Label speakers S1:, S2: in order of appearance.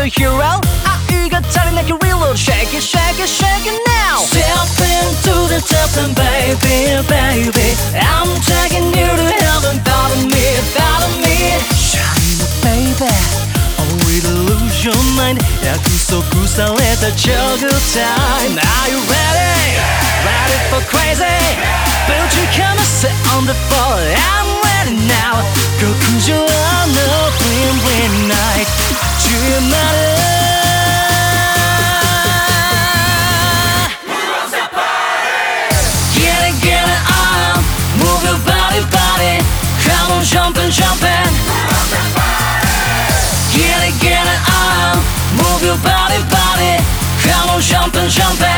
S1: hero 愛が足りなきゃ reload Shake it, shake it, shake it now
S2: Step into the top and baby, baby I'm taking you to heaven, follow me, follow me
S1: Shine baby Oh it lose your mind 約束された Juggle time Are you ready? Ready for crazy? Put your camera on the floor I'm ready now 極上の bling bling night 10まで
S2: Move your body, body Come on, jumpin', jumpin' Get it on Move your body, body Come on, jumpin', jumpin'